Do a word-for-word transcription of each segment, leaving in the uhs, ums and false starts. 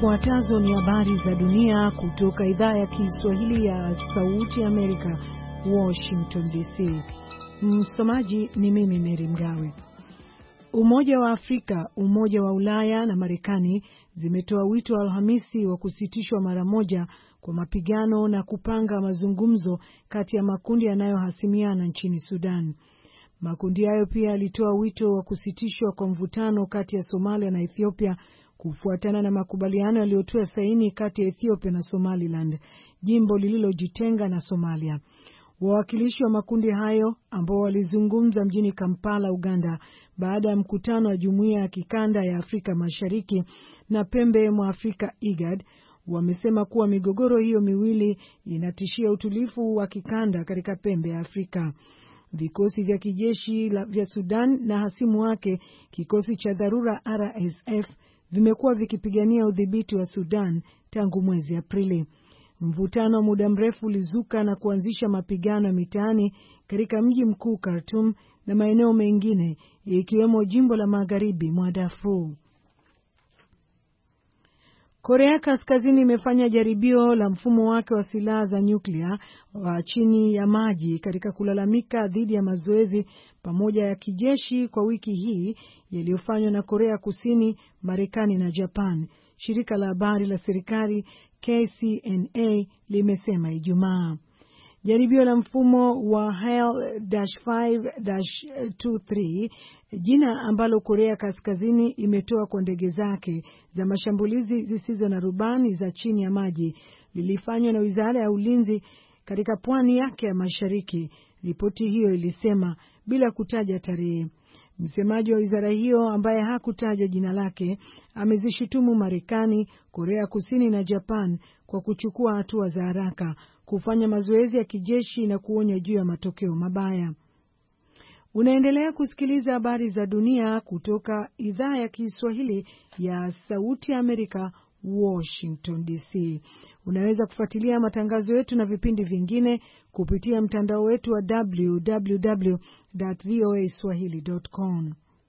Zifuatazo ni habari za dunia kutoka idhaa ya Kiswahili ya Sauti ya Amerika, Washington D C. Msomaji ni mimi Mary Mgawe. Umoja wa Afrika, Umoja wa Ulaya na Marekani zimetoa wito Alhamisi wa kusitishwa mara moja kwa mapigano na kupanga mazungumzo kati ya makundi yanayohasimiana nchini Sudan. Makundi hayo pia yalitoa wito wa kusitishwa kwa mvutano kati ya Somalia na Ethiopia kufuatana na makubaliano yaliyotiwa saini kati ya Ethiopia na Somaliland, jimbo lililojitenga na Somalia. Wawakilishi wa makundi hayo ambao walizungumza mjini Kampala, Uganda, baada ya mkutano wa Jumuiya ya Kikanda ya Afrika Mashariki na Pembe mwa Afrika I G A D, wamesema kuwa migogoro hiyo miwili inatishia utulivu wa kikanda katika Pembe ya Afrika. Vikosi vya kijeshi vya Sudan na hasimu wake, kikosi cha dharura R S F, vimekuwa vikipigania udhibiti wa Sudan tangu mwezi Aprili. Mvutano wa muda mrefu ulizuka na kuanzisha mapigano mitaani katika mji mkuu Khartoum na maeneo mengine ikiwemo jimbo la magharibi mwa Darfur. Korea Kaskazini imefanya jaribio la mfumo wake wa silaha za nyuklia wa chini ya maji katika kulalamika dhidi ya mazoezi pamoja ya kijeshi kwa wiki hii yaliyofanywa na Korea Kusini, Marekani na Japan, shirika la habari la serikali K C N A limesema Ijumaa. Jaribio la mfumo wa Hale five dash three, jina ambalo Korea Kaskazini imetoa kwa ndege zake za mashambulizi zisizo na rubani za chini ya maji, lilifanywa na Wizara ya Ulinzi katika pwani yake ya mashariki, ripoti hiyo ilisema, bila kutaja tarehe. Msemaji wa wizara hiyo ambaye hakutaja jina lake amezishutumu Marekani, Korea Kusini na Japan kwa kuchukua hatua za haraka, kufanya mazoezi ya kijeshi na kuonya juu ya matokeo mabaya. Unaendelea kusikiliza habari za dunia kutoka idhaa ya Kiswahili ya Sauti ya Amerika, Washington D C. Unaweza kufuatilia matangazo yetu na vipindi vingine kupitia mtandao wetu wa w w w dot voa swahili dot com.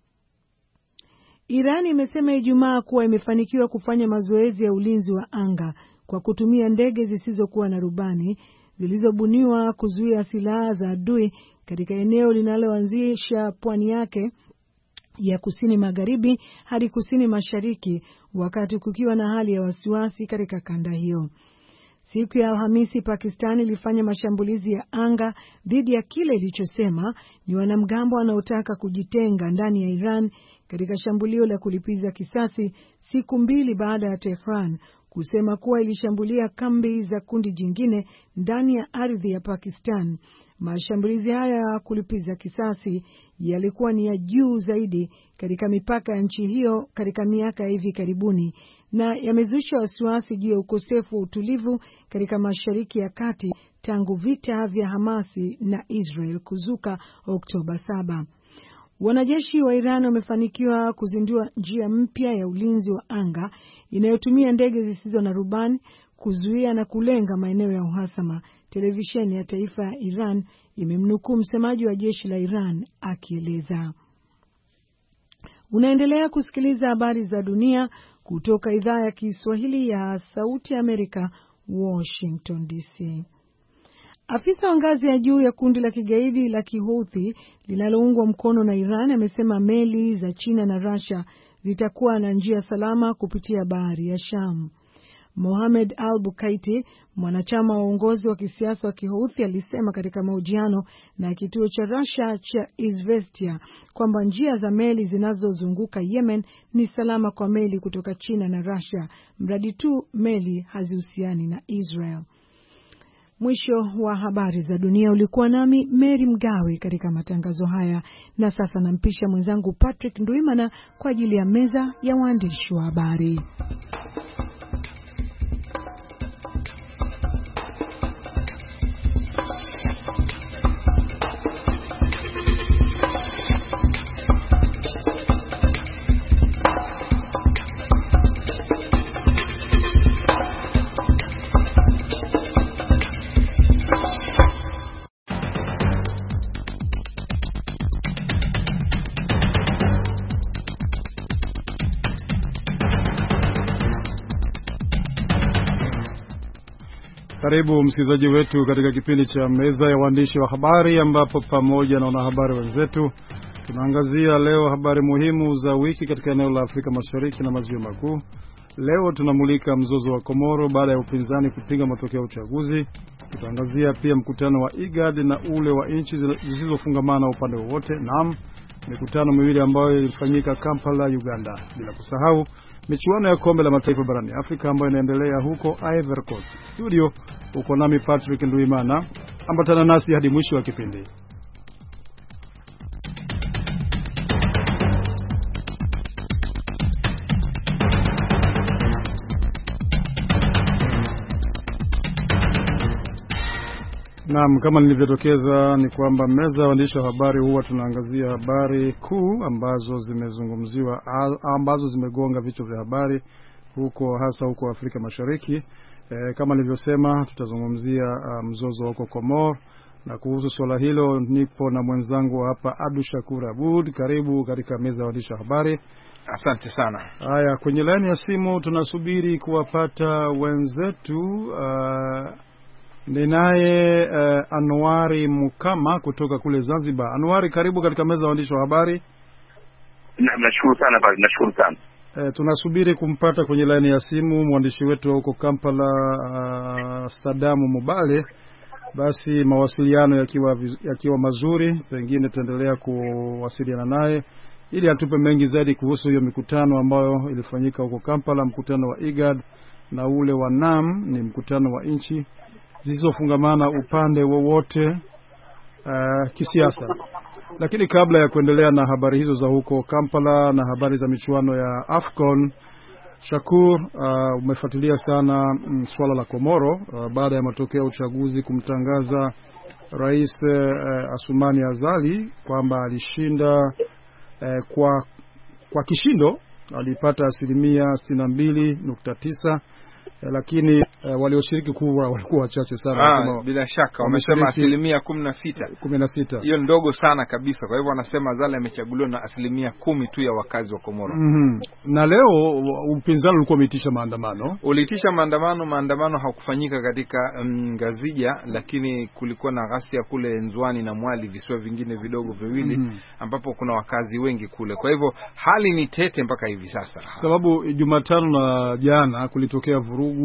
Iran imesema Ijumaa kuwa imefanikiwa kufanya mazoezi ya ulinzi wa anga kwa kutumia ndege zisizokuwa na rubani zilizobuniwa kuzuia silaha za adui katika eneo linaloanzisha pwani yake ya kusini magharibi hadi kusini mashariki, wakati kukiwa na hali ya wasiwasi katika kanda hiyo. Siku ya Alhamisi, Pakistan ilifanya mashambulizi ya anga dhidi ya kile ilichosema ni wanamgambo wanaotaka kujitenga ndani ya Iran katika shambulio la kulipiza kisasi, siku mbili baada ya Tehran kusema kuwa ilishambulia kambi za kundi jingine ndani ya ardhi ya Pakistan. Mashambulizi haya ya kulipiza kisasi yalikuwa ni ya juu zaidi katika mipaka ya nchi hiyo katika miaka ya hivi karibuni na yamezusha wasiwasi juu ya ukosefu wa utulivu katika Mashariki ya Kati tangu vita vya Hamasi na Israel kuzuka Oktoba saba. Wanajeshi wa Iran wamefanikiwa kuzindua njia mpya ya ulinzi wa anga inayotumia ndege zisizo na rubani kuzuia na kulenga maeneo ya uhasama. Televisheni ya taifa ya Iran imemnukuu msemaji wa jeshi la Iran akieleza. Unaendelea kusikiliza habari za dunia kutoka idhaa ya Kiswahili ya Sauti ya Amerika, Washington D C. Afisa wa ngazi ya juu ya kundi la kigaidi la Kihouthi linaloungwa mkono na Iran amesema meli za China na Russia zitakuwa na njia salama kupitia bahari ya Sham. Mohamed al-Bukaiti, mwanachama wa uongozi wa kisiasa wa Kihouthi, alisema katika mahojiano na kituo cha Russia cha Izvestia kwamba njia za meli zinazozunguka Yemen ni salama kwa meli kutoka China na Russia, mradi tu meli hazihusiani na Israel. Mwisho wa habari za dunia. Ulikuwa nami Mary Mgawe katika matangazo haya, na sasa nampisha mwenzangu Patrick Ndwimana kwa ajili ya meza ya waandishi wa habari. Karibu msikilizaji wetu katika kipindi cha meza ya waandishi wa habari, ambapo pamoja na wanahabari wenzetu tunaangazia leo habari muhimu za wiki katika eneo la Afrika Mashariki na Maziwa Makuu. Leo tunamulika mzozo wa Komoro baada ya upinzani kupinga matokeo ya uchaguzi. Tutaangazia pia mkutano wa IGAD na ule wa nchi zisizofungamana upande wowote. Naam, mikutano miwili ambayo ilifanyika Kampala, Uganda. Bila kusahau michuano ya kombe la mataifa barani Afrika ambayo inaendelea huko Ivory Coast. Studio uko nami Patrick Nduimana. Ambatana nasi hadi mwisho wa kipindi. Naam, kama nilivyotokeza ni kwamba meza ya waandishi wa habari huwa tunaangazia habari kuu ambazo zimezungumziwa, ambazo zimegonga vichwa vya habari huko, hasa huko Afrika Mashariki. E, kama nilivyosema tutazungumzia uh, mzozo huko Komoro, na kuhusu swala hilo nipo na mwenzangu hapa Abdul Shakur Abud. Karibu katika meza ya waandishi wa habari. Asante sana. Haya, kwenye laini ya simu tunasubiri kuwapata wenzetu. uh, Ninaye uh, Anwari Mukama kutoka kule Zanzibar. Anwari, karibu katika meza ya waandishi wa habari. Na nashukuru sana bali nashukuru sana. Eh, tunasubiri kumpata kwenye laini ya simu mwandishi wetu huko Kampala, uh, Sadamu Mubale. Basi mawasiliano yakiwa yakiwa mazuri, pengine tuendelea kuwasiliana naye ili atupe mengi zaidi kuhusu hiyo mikutano ambayo ilifanyika huko Kampala, mkutano wa IGAD na ule wa NAM, ni mkutano wa nchi zisizofungamana upande wowote uh, kisiasa. Lakini kabla ya kuendelea na habari hizo za huko Kampala na habari za michuano ya AFCON, Shakur, uh, umefuatilia sana mm, swala la Komoro uh, baada ya matokeo ya uchaguzi kumtangaza Rais uh, Asumani Azali kwamba alishinda uh, kwa kwa kishindo. Alipata asilimia sitini na mbili nukta tisa. Eh, lakini eh, walioshiriki kura walikuwa wachache sana. Ah, bila shaka wamesema asilimia kumi na sita. Hiyo ndogo sana kabisa. Kwa hivyo wanasema Azali amechaguliwa na asilimia kumi tu ya wakazi wa Komoro. Mm-hmm. Na leo upinzani ulikuwa umeitisha maandamano. Uliitisha maandamano, maandamano hakufanyika katika Ngazija, um, lakini kulikuwa na ghasia kule Nzwani na Mwali, visiwa vingine vidogo viwili, mm-hmm, ambapo kuna wakazi wengi kule. Kwa hivyo hali ni tete mpaka hivi sasa. Sababu Jumatano na jana kulitokea vurugu,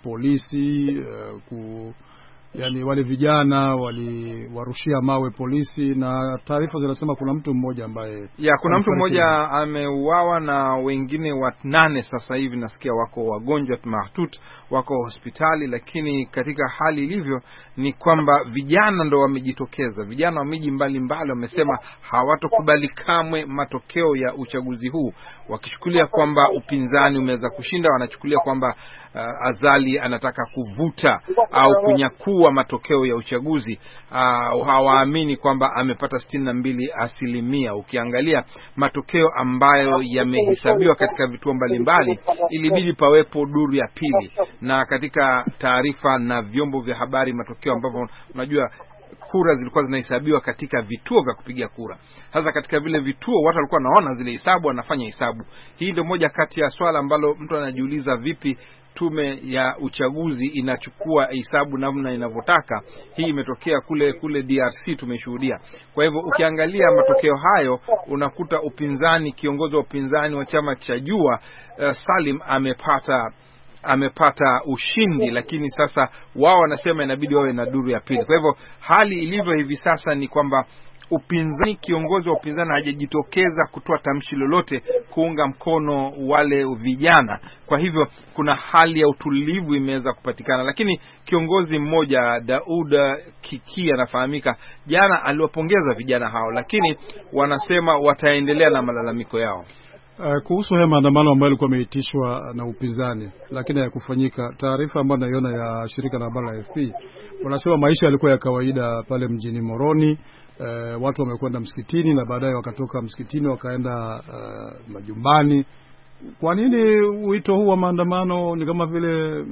polisi uh, ku yani wale vijana waliwarushia mawe polisi, na taarifa zinasema kuna mtu mmoja ambaye ya kuna mtu mmoja ameuawa na wengine wanane sasa hivi nasikia wako wagonjwa mahututi, wako hospitali. Lakini katika hali ilivyo ni kwamba vijana ndo wamejitokeza, vijana wa miji mbalimbali wamesema hawatokubali kamwe matokeo ya uchaguzi huu, wakichukulia kwamba upinzani umeweza kushinda. Wanachukulia kwamba uh, Azali anataka kuvuta au kunyakua matokeo ya uchaguzi. Uh, hawaamini kwamba amepata sitini na mbili asilimia. Ukiangalia matokeo ambayo yamehesabiwa katika vituo mbalimbali, ilibidi pawepo duru ya pili, na katika taarifa na vyombo vya habari matokeo ambapo unajua kura zilikuwa zinahesabiwa katika vituo vya kupiga kura. Sasa katika vile vituo watu walikuwa naona zile hesabu, wanafanya hesabu. Hii ndio moja kati ya swala ambalo mtu anajiuliza, vipi tume ya uchaguzi inachukua hesabu namna inavyotaka. Hii imetokea kule kule D R C tumeshuhudia. Kwa hivyo ukiangalia matokeo hayo unakuta upinzani, kiongozi wa upinzani wa chama cha Jua uh, Salim amepata amepata ushindi, lakini sasa wao wanasema inabidi wawe na duru ya pili. Kwa hivyo hali ilivyo hivi sasa ni kwamba upinzani, kiongozi wa upinzani hajajitokeza kutoa tamshi lolote kuunga mkono wale vijana. Kwa hivyo kuna hali ya utulivu imeweza kupatikana, lakini kiongozi mmoja Dauda Kiki anafahamika, jana aliwapongeza vijana hao, lakini wanasema wataendelea na malalamiko yao. Uh, kuhusu haya maandamano ambayo yalikuwa yameitishwa na upinzani lakini hayakufanyika, taarifa ambayo naiona ya shirika la habari la A F P wanasema maisha yalikuwa ya kawaida pale mjini Moroni. Uh, watu wamekwenda msikitini na baadaye wakatoka msikitini wakaenda uh, majumbani. Kwa nini wito huu wa maandamano ni kama vile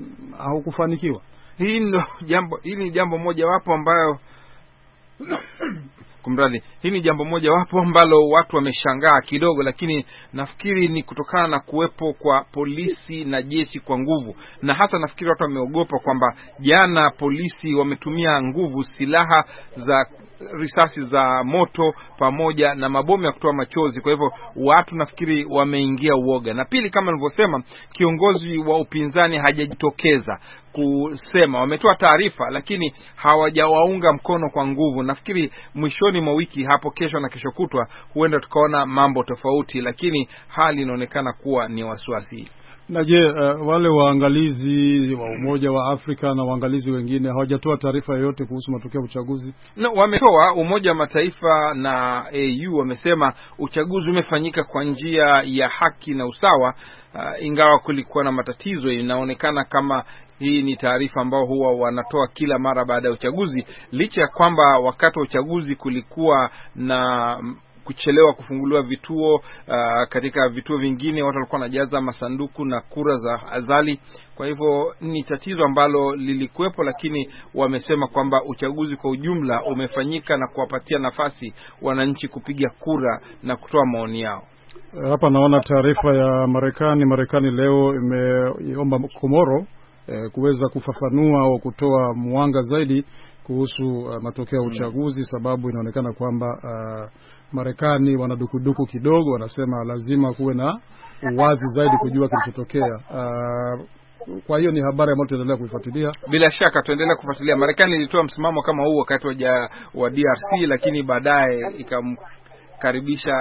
haukufanikiwa? Hii ndio jambo, hili ni jambo moja wapo ambayo Kumradhi, hii ni jambo moja wapo ambalo watu wameshangaa kidogo, lakini nafikiri ni kutokana na kuwepo kwa polisi na jeshi kwa nguvu, na hasa nafikiri watu wameogopa kwamba jana polisi wametumia nguvu, silaha za risasi za moto pamoja na mabomu ya kutoa machozi. Kwa hivyo watu nafikiri wameingia uoga. Na pili, kama nilivyosema, kiongozi wa upinzani hajajitokeza kusema, wametoa taarifa lakini hawajawaunga mkono kwa nguvu. Nafikiri mwishoni mwa wiki hapo, kesho na kesho kutwa, huenda tukaona mambo tofauti, lakini hali inaonekana kuwa ni wasiwasi. Na je, uh, wale waangalizi wa Umoja wa Afrika na waangalizi wengine hawajatoa taarifa yoyote kuhusu matokeo ya uchaguzi? No, wametoa. Umoja wa Mataifa na A U wamesema uchaguzi umefanyika kwa njia ya haki na usawa, uh, ingawa kulikuwa na matatizo. Inaonekana kama hii ni taarifa ambao huwa wanatoa kila mara baada ya uchaguzi, licha ya kwamba wakati wa uchaguzi kulikuwa na kuchelewa kufunguliwa vituo. Uh, katika vituo vingine watu walikuwa wanajaza masanduku na kura za azali. Kwa hivyo ni tatizo ambalo lilikuwepo, lakini wamesema kwamba uchaguzi kwa ujumla umefanyika na kuwapatia nafasi wananchi kupiga kura na kutoa maoni yao. Hapa naona taarifa ya Marekani. Marekani leo imeomba Komoro eh, kuweza kufafanua au kutoa mwanga zaidi kuhusu uh, matokeo ya uchaguzi, sababu inaonekana kwamba uh, Marekani wanadukuduku kidogo, wanasema lazima kuwe na uwazi zaidi kujua kilichotokea. Uh, kwa hiyo ni habari ambayo tuendelea kuifuatilia. Bila shaka tuendelea kufuatilia. Marekani ilitoa msimamo kama huu wakati wa, wa D R C, lakini baadaye ikamkaribisha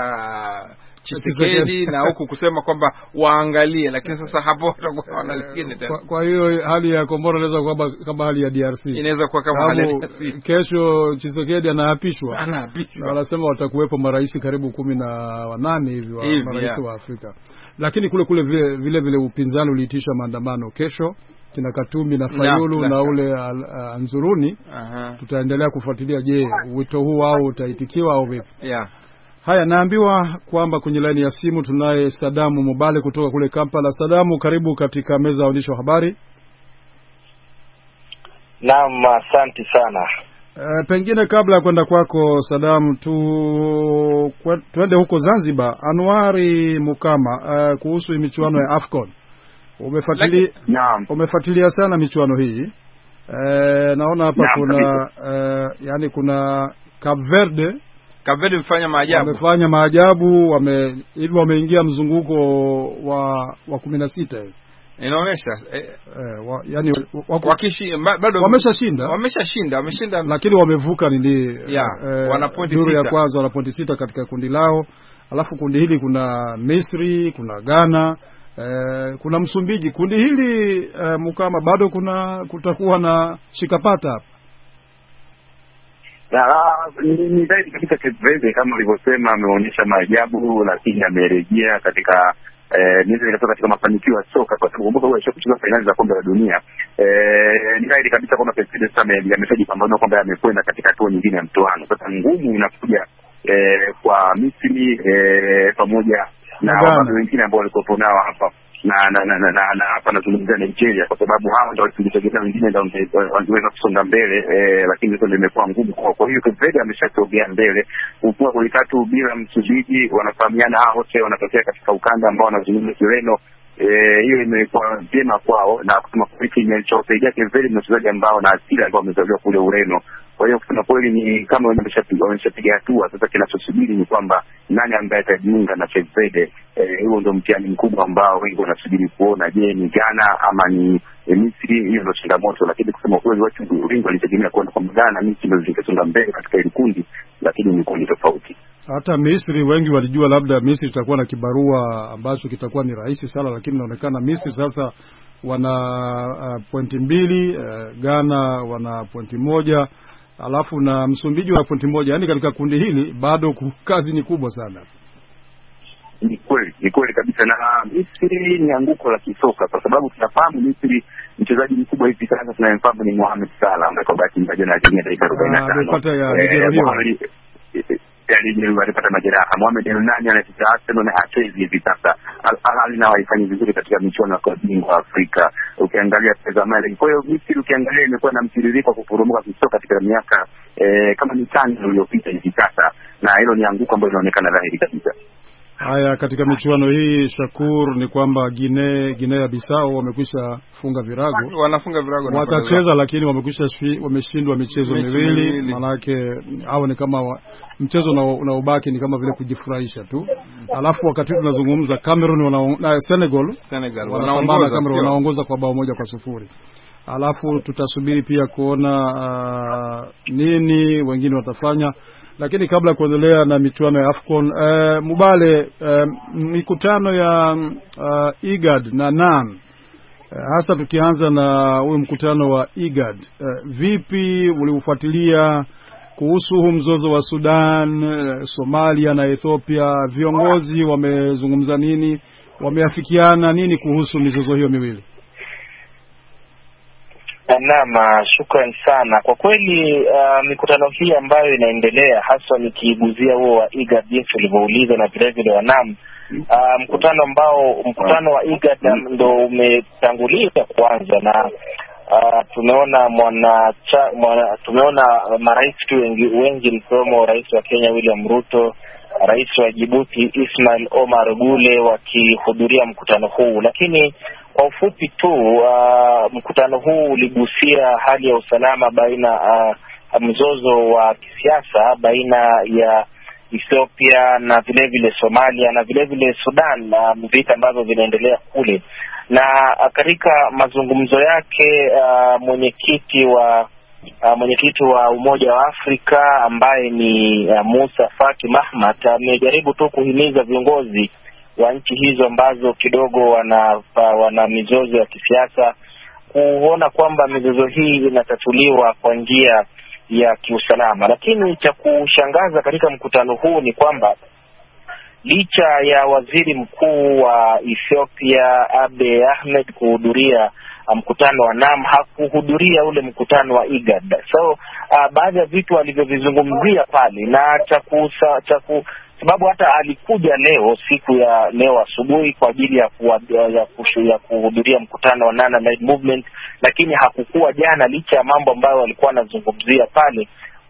Tshisekedi na huku kusema kwamba waangalie, lakini sasa hapo watakuwa wanalingine tena. Kwa, kwa hiyo hali ya Komoro inaweza kuwa kama hali ya D R C. Inaweza kuwa kama hali ya D R C. Kesho Tshisekedi anaapishwa. Anaapishwa. Wanasema watakuwepo marais karibu kumi na wanane hivi wa marais wa Afrika. Lakini kule kule vile vile, vile upinzani uliitisha maandamano kesho, kina Katumbi na Fayulu na, na ule uh, Anzuruni. Aha. Tutaendelea kufuatilia, je, wito huu wao utaitikiwa au vipi? Yeah. Haya, naambiwa kwamba kwenye laini ya simu tunaye Sadamu Mubale kutoka kule Kampala. Sadamu, karibu katika meza ya waandishi wa habari. Naam, asante sana. E, pengine kabla ya kwenda kwako Sadamu, tu twende huko Zanzibar. Anwari Mukama, uh, kuhusu michuano ya AFCON. Umefuatilia? Naam. Umefuatilia sana michuano hii. E, naona hapa kuna uh, yani kuna Cape Verde Cape Mfanya maajabu. Wamefanya maajabu, wame hivi wameingia mzunguko wa wa kumi na sita hivi. Inaonyesha eh, eh wa, yani wako wakishi bado wameshashinda. Wameshashinda, wameshinda lakini wamevuka nini? Yeah, eh, wana pointi sita. ya kwanza wana pointi sita katika kundi lao. Alafu kundi hili kuna Misri, kuna Ghana, eh, kuna Msumbiji. Kundi hili eh, Mukama bado kuna kutakuwa na shikapata hapa. Na ni zaidi katika Cape Verde kama ulivyosema, ameonyesha maajabu, lakini amerejea katika eh niweze nikatoka katika mafanikio ya soka, kwa sababu kumbuka wewe kucheza finali za kombe la dunia. Eh ni zaidi kabisa kwamba Cape Verde sasa ameshajipambanua kwamba amekwenda katika hatua nyingine ya mtoano. Sasa ngumu inakuja eh kwa Misri eh pamoja na watu wengine ambao walikuwa nao hapa na na na na, na hapa nazungumzia Nigeria, kwa sababu hao ndio walitegemea wengine ndio wangeweza kusonga mbele, eh, lakini hizo ndio imekuwa ngumu kwa. Kwa hiyo Cape Verde ameshasogea mbele kwa goli tatu bila. Msumbiji wanafahamiana, hao wote wanatokea katika ukanda ambao wanazungumzia Kireno. Eh, hiyo imekuwa vyema kwao, na kusema kweli imechosaidia Cape Verde na wachezaji ambao na asili ambao wamezaliwa kule Ureno. Kwa hiyo kusema kweli ni kama wameshapiga wameshapiga hatua. Sasa kinachosubiri ni kwamba nani ambaye atajiunga na Cape Verde. Huo eh, ndio mtihani mkubwa ambao wengi wanasubiri kuona, je ni Ghana ama ni eh, Misri. Hiyo ndio changamoto, lakini kusema kweli watu wengi walitegemea kuona kwamba Ghana na Misri ndio zingesonga mbele katika ile kundi, lakini ni kundi tofauti. Hata Misri wengi walijua labda Misri itakuwa na kibarua ambacho kitakuwa ni rahisi sana, lakini inaonekana Misri sasa wana uh, pointi mbili, uh, Ghana wana pointi moja, alafu na Msumbiji wana pointi moja. Yaani katika kundi hili bado kazi ni kubwa sana. Ni kweli, ni kweli kabisa. Na Misri ni anguko la kisoka, kwa sababu tunafahamu Misri mchezaji mkubwa hivi sasa tunayemfahamu ni Mohamed Salah ambaye kwa bahati mbaya na Argentina dakika arobaini na tano. Ah, yote aliyejeruhiwa alipata majeraha. Mohamed El-Nani anacheza Arsenal na hachezi hivi sasa. Al-Ahly nao haifanyi vizuri katika michuano ya bingwa Afrika. Ukiangalia pesa mali. Kwa hiyo Misri ukiangalia imekuwa na mtiririko wa kuporomoka kisoka katika miaka eh, kama mitano iliyopita hivi sasa, na hilo ni anguko ambalo linaonekana dhahiri kabisa. Haya, katika michuano hii Shakur, ni kwamba Guinea Guinea Bissau wamekwisha funga virago. Wanafunga virago na watacheza, lakini wamekwisha wameshindwa michezo miwili. Manake hao ni kama wa, mchezo unaobaki ni kama vile kujifurahisha tu. Alafu wakati tunazungumza Cameroon wana na Senegal Senegal wanaongoza Cameroon wanaongoza kwa bao moja kwa sufuri. Alafu tutasubiri pia kuona uh, nini wengine watafanya. Lakini kabla ya kuendelea na michuano ya AFCON, uh, Mubale, uh, mikutano ya uh, IGAD na NAM, uh, hasa tukianza na huyu mkutano wa IGAD, uh, vipi uliufuatilia kuhusu huu mzozo wa Sudan, uh, Somalia na Ethiopia? Viongozi wamezungumza nini? Wameafikiana nini kuhusu mizozo hiyo miwili? Naam, shukrani sana. Kwa kweli uh, mikutano hii ambayo inaendelea, hasa nikiiguzia huo wa IGAD jinsi ulivyouliza na vile vile wa NAM, uh, mkutano ambao mkutano wa IGAD ndo umetangulia kwanza, na uh, tumeona mwana, cha, mwana tumeona marais wengi wengi mkiwemo rais wa Kenya William Ruto, rais wa Djibouti Ismail Omar Gule wakihudhuria mkutano huu. Lakini kwa ufupi tu, uh, mkutano huu uligusia hali ya usalama baina uh, mzozo wa kisiasa baina ya Ethiopia na vile vile Somalia na vile vile Sudan, na uh, vita ambavyo vinaendelea kule. Na uh, katika mazungumzo yake uh, mwenyekiti wa Uh, mwenyekiti wa Umoja wa Afrika ambaye ni uh, Musa Faki Mahamat amejaribu tu kuhimiza viongozi wa nchi hizo ambazo kidogo wana uh, wana mizozo ya kisiasa kuona kwamba mizozo hii inatatuliwa kwa njia ya kiusalama. Lakini cha kushangaza katika mkutano huu ni kwamba licha ya waziri mkuu wa Ethiopia Abiy Ahmed kuhudhuria mkutano wa NAM, hakuhudhuria ule mkutano wa IGAD. So uh, baadhi ya vitu alivyovizungumzia pale na cha cha sababu hata alikuja leo siku ya leo asubuhi kwa ajili ya ya, ya kuhudhuria mkutano wa Nana Light Movement, lakini hakukuwa jana, licha ya mambo ambayo alikuwa anazungumzia pale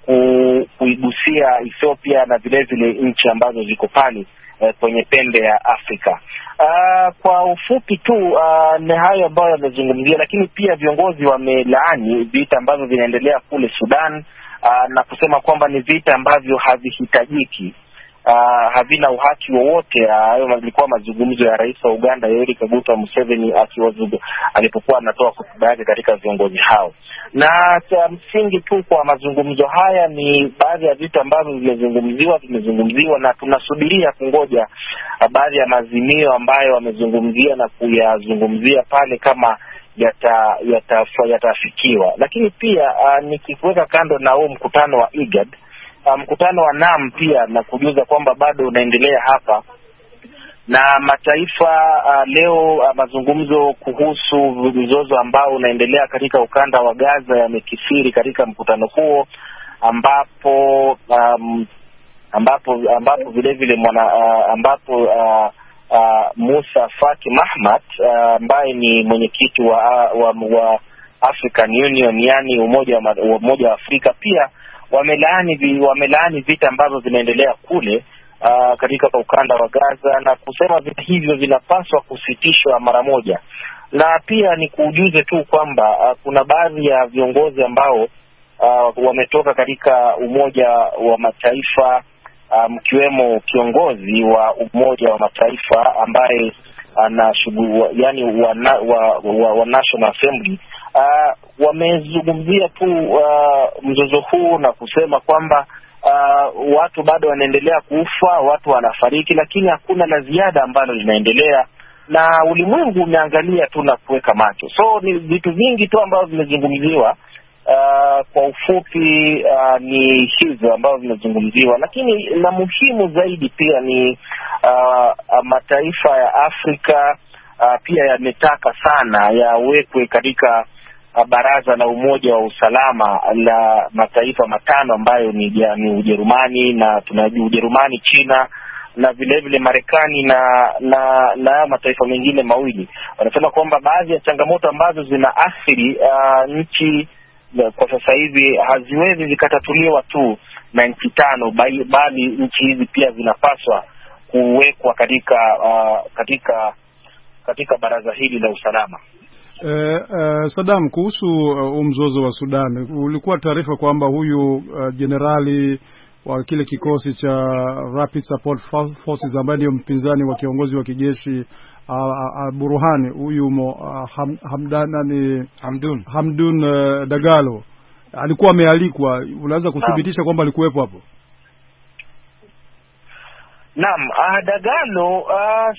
kuigusia Ethiopia na vile vile nchi ambazo ziko pale eh, kwenye pembe ya Afrika. Uh, kwa ufupi tu uh, ni hayo ambayo yamezungumzia, lakini pia viongozi wamelaani vita ambavyo vinaendelea kule Sudan, uh, na kusema kwamba ni vita ambavyo havihitajiki, uh, havina uhaki wowote. Hayo uh, yalikuwa mazungumzo ya rais wa Uganda Yoweri Kaguta Museveni akiwazugu alipokuwa anatoa hotuba yake katika viongozi hao. Na cha msingi tu kwa mazungumzo haya ni baadhi ya vitu ambavyo vimezungumziwa vimezungumziwa na tunasubiria kungoja baadhi ya maazimio ambayo wamezungumzia na kuyazungumzia pale kama yata yatafikiwa yata. Lakini pia uh, nikiweka kando na huo mkutano wa IGAD, uh, mkutano wa NAM pia na kujuza kwamba bado unaendelea hapa na mataifa uh, leo uh, mazungumzo kuhusu mzozo ambao unaendelea katika ukanda wa Gaza yamekithiri katika mkutano huo, ambapo um, ambapo ambapo vile vile mwana uh, ambapo uh, uh, Musa Faki Mahamat ambaye uh, ni mwenyekiti wa, uh, wa wa African Union, yani umoja wa umoja wa Afrika, pia wamelaani wamelaani vita ambavyo vinaendelea kule Uh, katika ukanda wa Gaza na kusema vita hivyo vinapaswa kusitishwa mara moja. Na pia ni kuujuze tu kwamba uh, kuna baadhi ya viongozi ambao uh, wametoka katika Umoja wa Mataifa, mkiwemo um, kiongozi wa Umoja wa Mataifa ambaye anashughulika uh, yani wa, wa, wa, wa National Assembly, uh, wamezungumzia tu uh, mzozo huu na kusema kwamba Uh, watu bado wanaendelea kufa, watu wanafariki, lakini hakuna la ziada ambalo linaendelea na ulimwengu umeangalia tu na kuweka macho. So ni vitu vingi tu ambavyo vimezungumziwa. Uh, kwa ufupi uh, ni hizo ambavyo vimezungumziwa, lakini la muhimu zaidi pia ni uh, mataifa ya Afrika uh, pia yametaka sana yawekwe katika baraza la Umoja wa Usalama la mataifa matano ambayo ni, ni Ujerumani na tunajua Ujerumani, China na vile vile Marekani na na na mataifa mengine mawili. Wanasema kwamba baadhi ya changamoto ambazo zinaathiri uh, nchi kwa sasa hivi haziwezi zikatatuliwa tu na nchi tano, bali, bali nchi hizi pia zinapaswa kuwekwa katika uh, katika katika baraza hili la usalama. Eh, eh, Saddam, kuhusu uh, mzozo wa Sudan, ulikuwa taarifa kwamba huyu jenerali uh, wa kile kikosi cha Rapid Support Forces ambaye ndio mpinzani wa kiongozi wa kijeshi Al-Burhani, uh, uh, huyu uh, ham, Hamdana ni Hamdun Hamdun uh, Dagalo alikuwa amealikwa. Unaweza kuthibitisha kwamba alikuwepo hapo? Naam, uh, Dagalo uh,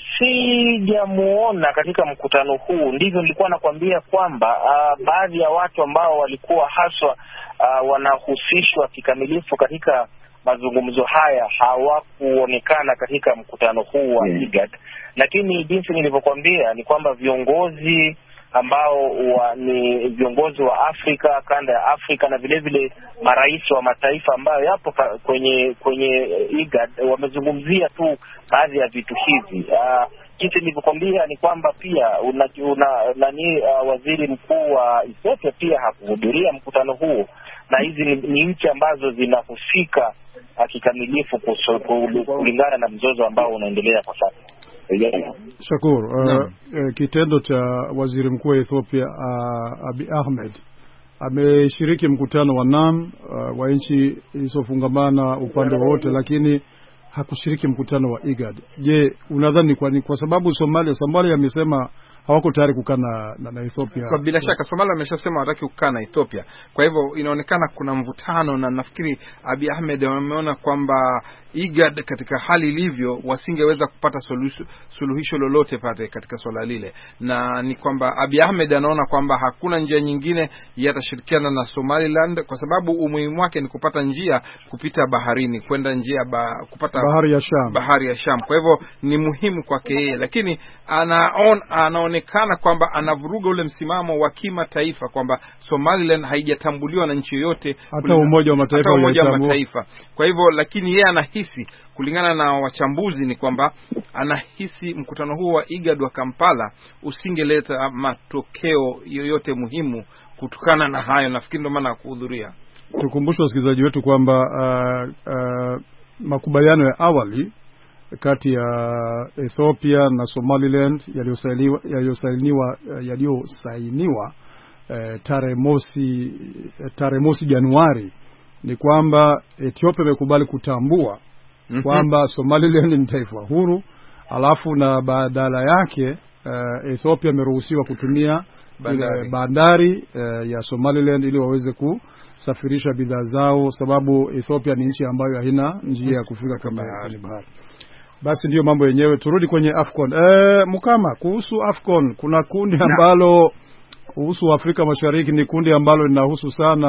sijamuona katika mkutano huu. Ndivyo nilikuwa nakwambia kwamba uh, baadhi ya watu ambao walikuwa haswa uh, wanahusishwa kikamilifu katika mazungumzo haya hawakuonekana katika mkutano huu wa IGAD. Lakini jinsi nilivyokuambia ni kwamba viongozi ambao wa, ni viongozi wa Afrika, kanda ya Afrika na vile vile marais wa mataifa ambayo yapo kwenye kwenye IGAD wamezungumzia tu baadhi ya vitu hivi. Uh, jinsi nilivyokuambia ni kwamba pia una, una nani uh, waziri mkuu wa Ethiopia pia hakuhudhuria mkutano huu, na hizi ni, ni nchi ambazo zinahusika uh, kikamilifu kulingana na mzozo ambao unaendelea kwa sasa. Yeah. Shakur, uh, no. uh, kitendo cha waziri mkuu wa Ethiopia uh, Abiy Ahmed ameshiriki mkutano wa N A M uh, wa nchi zilizofungamana upande wote, lakini hakushiriki mkutano wa IGAD. Je, unadhani kwa, kwa sababu Somalia Somalia amesema hawako tayari kukaa na, na, na Ethiopia? Kwa bila shaka Somalia wameshasema hawataki kukaa na Ethiopia. Kwa hivyo inaonekana kuna mvutano, na nafikiri Abiy Ahmed ameona kwamba IGAD katika hali ilivyo wasingeweza kupata soluhisho, suluhisho lolote pale katika swala lile, na ni kwamba Abiy Ahmed anaona kwamba hakuna njia nyingine yatashirikiana na Somaliland, kwa sababu umuhimu wake ni kupata njia kupita baharini kwenda njia ba, kupata bahari ya Sham. bahari ya Sham. Kwa hivyo ni muhimu kwake yeye, lakini anaon anaonekana kwamba anavuruga ule msimamo wa kimataifa kwamba Somaliland haijatambuliwa na nchi yoyote, hata Umoja wa Mataifa, hata Umoja wa Mataifa. Kwa hivyo lakini yeye anahisi, kulingana na wachambuzi, ni kwamba anahisi mkutano huu wa IGAD wa Kampala usingeleta matokeo yoyote muhimu kutokana na hayo. Nafikiri ndio maana kuhudhuria. Tukumbushe wasikilizaji wetu kwamba uh, uh, makubaliano ya awali kati ya Ethiopia na Somaliland yaliyosainiwa yaliyosainiwa yaliyosainiwa uh, tarehe mosi tarehe mosi Januari ni kwamba Ethiopia imekubali kutambua kwamba Somaliland ni taifa huru, alafu na badala yake uh, Ethiopia imeruhusiwa kutumia bandari, bandari uh, ya Somaliland ili waweze kusafirisha bidhaa zao, sababu Ethiopia ni nchi ambayo haina njia ya kufika kama kwenye bahari. Basi ndiyo mambo yenyewe. Turudi kwenye AFCON. Eh, Mukama, kuhusu AFCON kuna kundi ambalo kuhusu Afrika Mashariki, ni kundi ambalo linahusu sana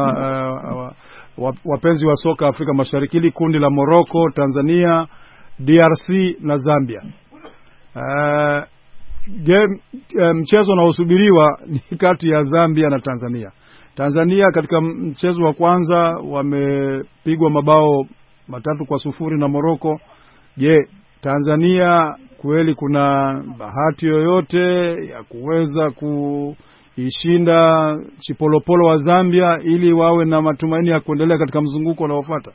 uh, wapenzi wa soka Afrika Mashariki, ili kundi la Morocco, Tanzania, D R C na Zambia. Uh, game uh, mchezo unaosubiriwa ni kati ya Zambia na Tanzania. Tanzania katika mchezo wa kwanza wamepigwa mabao matatu kwa sufuri na Morocco. Je, Tanzania kweli kuna bahati yoyote ya kuweza kuishinda chipolopolo wa Zambia ili wawe na matumaini ya kuendelea katika mzunguko unaofuata?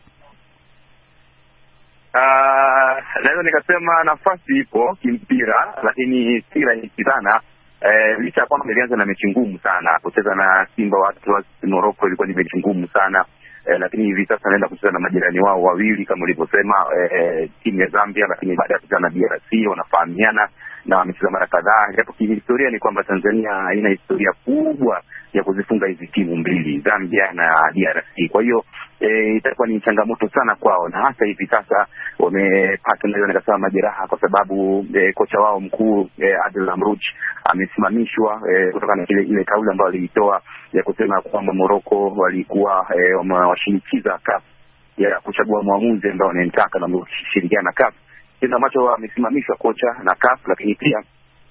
Ah, leo nikasema nafasi ipo kimpira, lakini si rahisi sana. Eh, licha kwamba ilianza na mechi ngumu sana, kucheza na Simba wa Morocco ilikuwa ni mechi ngumu sana. Eh, lakini hivi sasa anaenda kucheza na majirani wao wawili kama ulivyosema, eh, timu ya Zambia, lakini baada ya kucheza na D R C wanafahamiana na wamecheza mara kadhaa. Japo kihistoria ni kwamba Tanzania haina historia kubwa ya kuzifunga hizi timu mbili, Zambia na D R C. Kwa hiyo eh, itakuwa ni changamoto sana kwao, na hasa hivi sasa wamepata naweza nikasema majeraha, kwa sababu eh, kocha wao mkuu eh, Adel Amrouche amesimamishwa eh, kutokana na ile ile kauli ambayo alitoa ya kusema kwamba Morocco walikuwa eh, wamewashinikiza C A F ya kuchagua mwamuzi ambao wanamtaka na kushirikiana na C A F, kitu ambacho amesimamishwa kocha na C A F. Lakini pia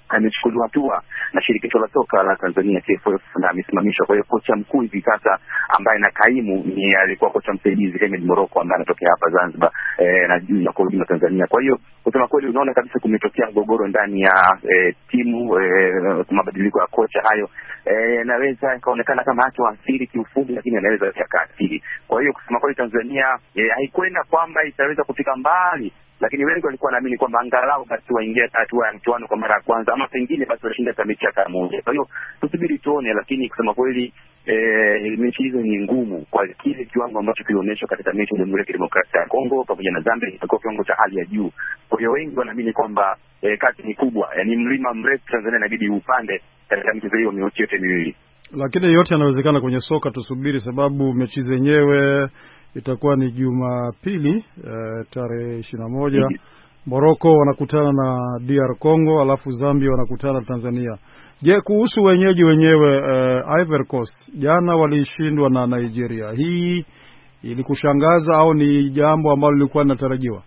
amechukuliwa hatua na shirikisho la soka la Tanzania T F F na amesimamishwa. Kwa hiyo kocha mkuu hivi sasa ambaye na kaimu ni alikuwa kocha msaidizi Ahmed Morocco ambaye anatokea hapa Zanzibar eh, na juu ya kwa Tanzania. Kwa hiyo kusema kweli unaona kabisa kumetokea mgogoro ndani ya eh, timu eh, mabadiliko ya kocha hayo eh, naweza ikaonekana kama hata waathiri kiufundi, lakini anaweza yakaathiri. Kwa hiyo kusema kweli Tanzania eh, haikwenda kwamba itaweza kufika mbali, lakini wengi walikuwa naamini kwamba angalau basi waingia hatua ya mchuano kwa mara ya kwanza, ama pengine basi washinda hata mechi ya moja. Kwa hiyo tusubiri tuone, lakini kusema kweli eh, mechi hizo ni ngumu kwa kile kiwango ambacho kilionyeshwa katika mechi ya Jamhuri ya Kidemokrasia ya Kongo pamoja na Zambia, itakuwa kiwango cha hali ya juu. Kwa hiyo wengi wanaamini kwamba eh, kazi ni kubwa, yani mlima mrefu Tanzania inabidi upande katika michezo hiyo mechi yote miwili. Lakini yote yanawezekana kwenye soka, tusubiri, sababu mechi zenyewe itakuwa ni Jumapili e, tarehe ishirini na moja. Mm-hmm. Morocco wanakutana na D R Congo, alafu Zambia wanakutana na Tanzania. Je, kuhusu wenyeji wenyewe e, Ivory Coast jana walishindwa na Nigeria. Hii ilikushangaza au ni jambo ambalo lilikuwa linatarajiwa?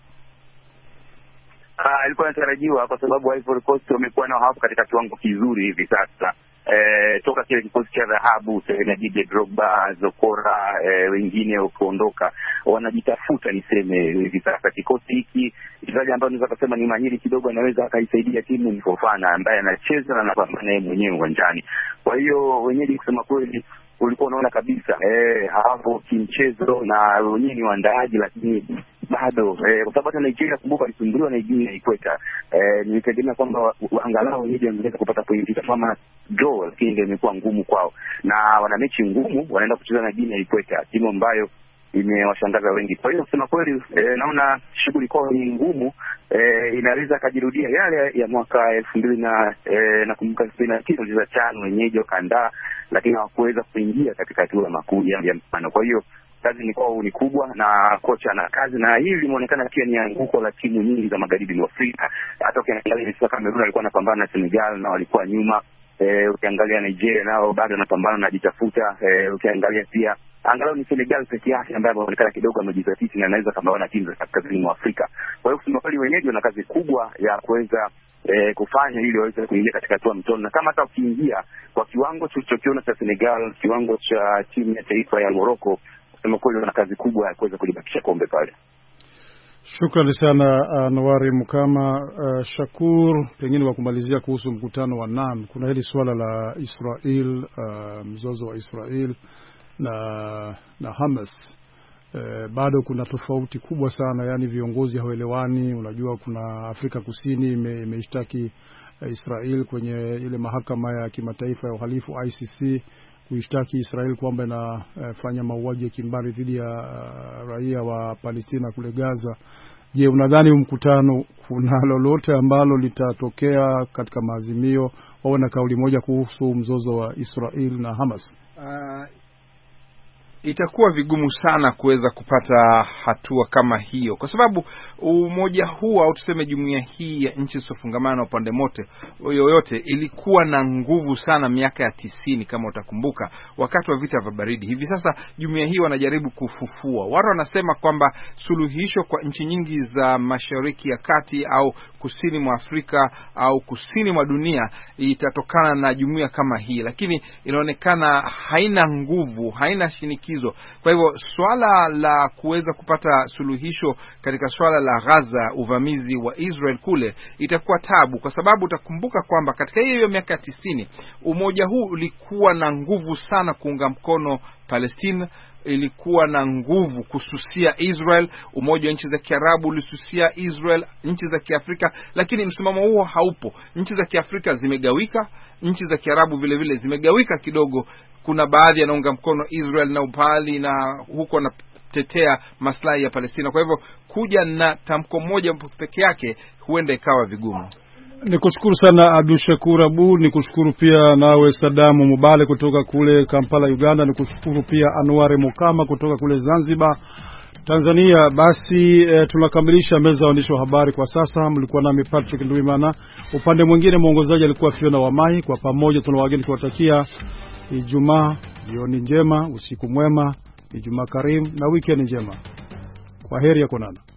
Ah, ilikuwa inatarajiwa kwa sababu Ivory Coast wamekuwa nao hapo katika kiwango kizuri hivi sasa. Eh, toka kile kikosi cha dhahabu Serenadide, Drogba, Zokora, eh, wengine ukiondoka wanajitafuta niseme hivi sasa. Kikosi hiki mchezaji ambaye unaweza kusema ni mahiri kidogo anaweza akaisaidia timu ni Fofana ambaye anacheza na anapambana yeye mwenyewe uwanjani. Kwa hiyo wenyewe kusema kweli ulikuwa unaona kabisa eh hapo kimchezo na wenyewe ni waandaaji, lakini bado eh, kwa sababu hata Nigeria kumbuka alisumbuliwa na Guinea Ikweta. Eh, nilitegemea kwamba angalau wenyewe wangeweza kupata pointi kama draw, lakini ndio imekuwa ngumu kwao. Na wana mechi ngumu, wanaenda kucheza na Guinea Ikweta, timu ambayo imewashangaza wengi. Kwa hiyo kusema kweli eh, naona shughuli kwao ni ngumu, eh, inaweza kajirudia yale ya mwaka elfu mbili na eh, na kumbuka elfu mbili na tisa walicheza tano wenyeji wakaandaa, lakini hawakuweza kuingia katika hatua makuu ya mfano. Kwa hiyo kazi ni kwao ni kubwa na kocha na kazi, na hili limeonekana pia ni anguko la timu nyingi za magharibi mwa Afrika. Hata ukiangalia sasa Cameroon alikuwa anapambana na Senegal na walikuwa nyuma. Eh, ukiangalia Nigeria nao bado anapambana na jitafuta. Eh, ukiangalia pia angalau ni Senegal pekee yake ambaye anaonekana kidogo amejizatiti na anaweza kama wana timu za kaskazini mwa Afrika. Kwa hiyo kusema kweli wenyeji wana kazi kubwa ya kuweza eh, kufanya ili waweze kuingia katika hatua mtono. Na kama hata ukiingia kwa kiwango tulichokiona cha Senegal, kiwango cha timu ya taifa ya Morocco, kusema kweli wana kazi kubwa ya kuweza kulibakisha kombe pale. Shukrani sana uh, Nawari Mukama. uh, Shakur, pengine wa kumalizia kuhusu mkutano wa N A M, kuna hili swala la Israel, uh, mzozo wa Israel na na Hamas. Uh, bado kuna tofauti kubwa sana, yani viongozi hawaelewani. Unajua kuna Afrika Kusini imeishtaki uh, Israel kwenye ile mahakama ya kimataifa ya uhalifu I C C, kuishtaki Israel kwamba inafanya uh, mauaji ya kimbari dhidi ya uh, raia wa Palestina kule Gaza. Je, unadhani mkutano kuna lolote ambalo litatokea katika maazimio au na kauli moja kuhusu mzozo wa Israel na Hamas? Uh, itakuwa vigumu sana kuweza kupata hatua kama hiyo, kwa sababu umoja huu au tuseme jumuiya hii ya nchi zisizofungamana na upande mote yoyote ilikuwa na nguvu sana miaka ya tisini kama utakumbuka, wakati wa vita vya baridi. Hivi sasa jumuiya hii wanajaribu kufufua. Watu wanasema kwamba suluhisho kwa nchi nyingi za Mashariki ya Kati au kusini mwa Afrika au kusini mwa dunia itatokana na jumuiya kama hii, lakini inaonekana haina nguvu, haina shinikizo. Kwa hivyo swala la kuweza kupata suluhisho katika swala la Gaza, uvamizi wa Israel kule, itakuwa tabu, kwa sababu utakumbuka kwamba katika hiyo miaka tisini umoja huu ulikuwa na nguvu sana kuunga mkono Palestina, ilikuwa na nguvu kususia Israel. Umoja wa nchi za Kiarabu ulisusia Israel, nchi za Kiafrika, lakini msimamo huo haupo. Nchi za Kiafrika zimegawika, nchi za Kiarabu vile vile zimegawika kidogo. Kuna baadhi yanaunga mkono Israel na upali na huko na tetea maslahi ya Palestina. Kwa hivyo kuja na tamko moja peke yake huenda ikawa vigumu. Nikushukuru sana Abdul Shakur Abu, nikushukuru pia nawe Sadamu Mubale kutoka kule Kampala Uganda, nikushukuru pia Anwar Mukama kutoka kule Zanzibar Tanzania. Basi e, tunakamilisha meza ya waandishi wa habari kwa sasa. Mlikuwa nami Patrick Nduimana, upande mwingine mwongozaji alikuwa Fiona Wamai. Kwa pamoja tunawageni kuwatakia Ijumaa jioni njema, usiku mwema, Ijumaa karimu na weekend njema. Kwaheri ya kuonana.